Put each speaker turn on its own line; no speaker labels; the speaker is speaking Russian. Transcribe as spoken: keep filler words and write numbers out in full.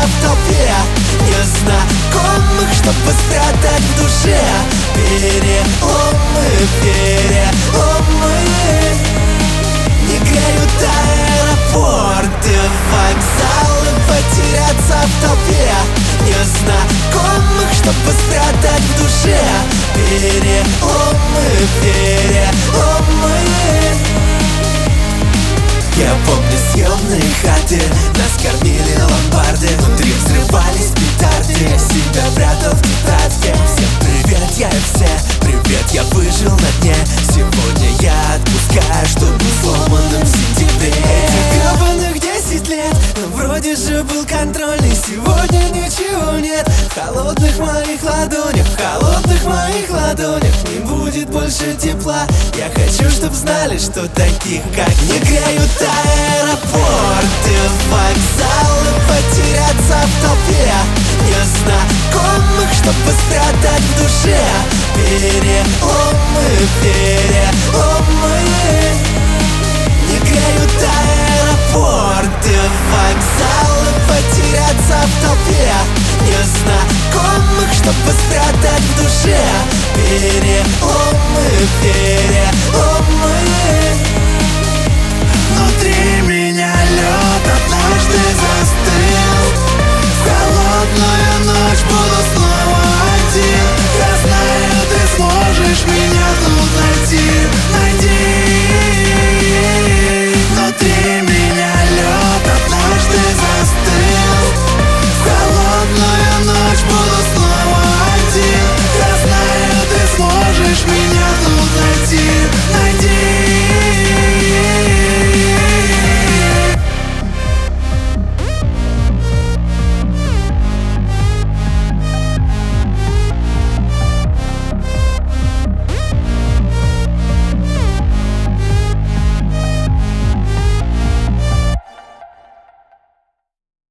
в толпе незнакомых, чтобы спрятать в душе переломы, переломы. Не греют аэропорты, вокзалы, потеряться в толпе незнакомых, чтобы спрятать в душе переломы, переломы. Я помню съемные хаты, нас кормили ломбарды, внутри взрывались петарды, я себя прятал в тетрадке. Всем привет, я и все, привет, я выжил на дне. Сегодня я отпускаю, чтобы сломанным в сентябре. Этих гребаных десять лет, но вроде же был контрольный. Сегодня ничего нет в холодных моих ладонях, в холодных моих ладонях не будет больше тепла. Я хочу, чтоб знали, что таких, как не греют аэропорты, вокзалы, потеряться в толпе незнакомых, чтобы спрятать в душе переломы, переломы. Не греют аэропорты, вокзалы, потеряться в толпе незнакомых, чтобы спрятать в душе переломы, переломы.